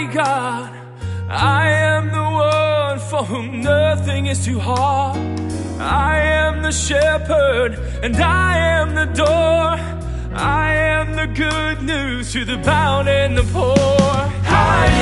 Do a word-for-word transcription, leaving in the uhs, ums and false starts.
God. I am the one for whom nothing is too hard. I am the shepherd and I am the door. I am the good news to the bound and the poor. I